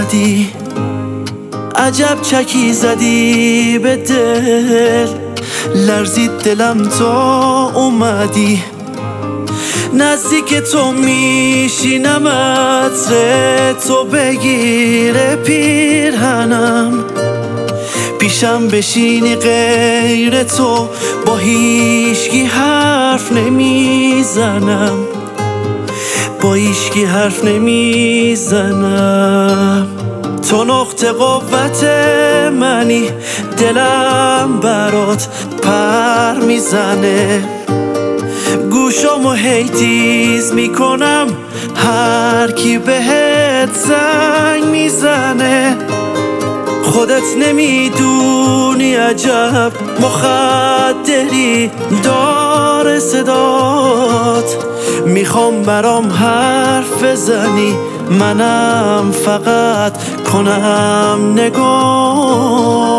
اومدی، عجب چکی زدی به دل، لرزید دلم تا اومدی. نزدیک تو میشینم، عطر تو بگیره پیرهنم، پیشم بشینی غیر تو با هیچکی حرف نمیزنم، با هیچکی حرف نمیزنم. تو نقطه قوت منی، دلم برات پر میزنه، گوشامو هی تیز میکنم هر کی بهت زنگ میزنه. خودت نمیدونی عجب مخدری داره صدات، میخوام برام حرف بزنی، منم فقط کنم نگاه.